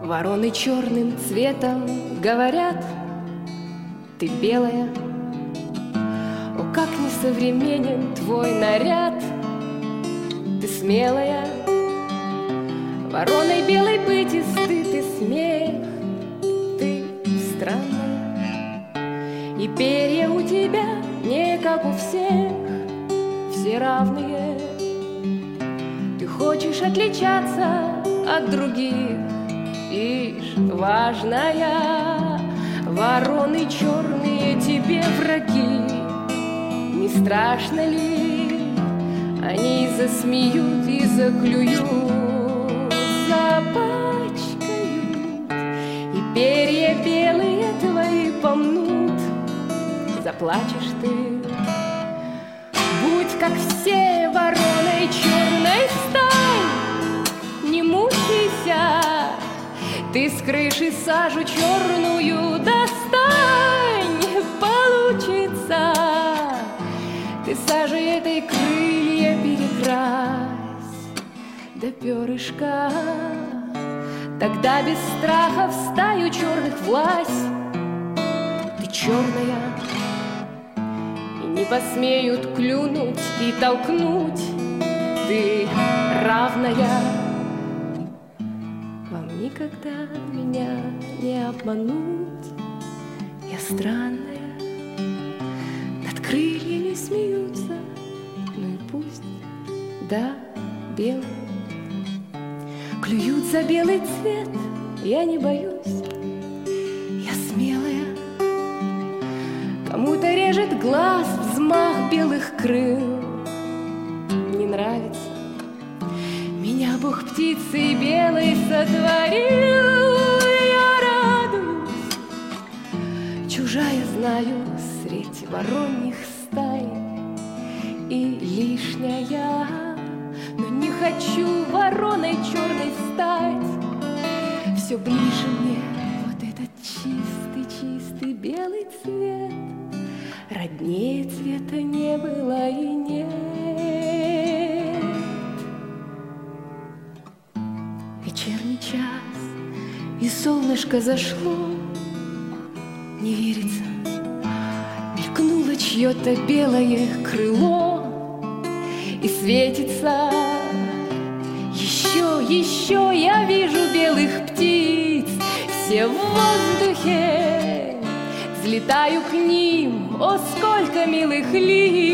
Вороны черным цветом говорят: ты белая. О, как несовременен твой наряд, ты смелая. Вороной белой быть и стыд, и смех, ты странная. И перья у тебя не как у всех, все равные. Ты хочешь отличаться от других, ишь, важная. Вороны черные тебе враги, не страшно ли? Они засмеют и заклюют, запачкают, и перья белые твои помнут. Заплачешь ты, будь как все, вороной черной стань, не мучайся. Ты с крыши сажу черную достань, получится. Ты сажей этой крылья перекрась до перышка. Тогда без страха в стаю черных власть. Ты черная, и не посмеют клюнуть и толкнуть. Ты равная. Вам никогда меня не обмануть. Я странная, над крыльями смеются. Ну и пусть, да, белый. Клюют за белый цвет, я не боюсь. Я смелая. Кому-то режет глаз взмах белых крыл. Не нравится. Меня Бог птицей белой сотворил. Я радуюсь. Чужая знаю средь вороньих стай. И лишняя, но не хочу вороной черной стать. Все ближе мне вот этот чистый белый цвет. Роднее цвета не было и нет. Вечерний час, и солнышко зашло. Не верится, мелькнуло чье-то белое крыло. И светится еще я вижу белых птиц. Все в воздухе, взлетаю к ним. О, сколько милых лиц!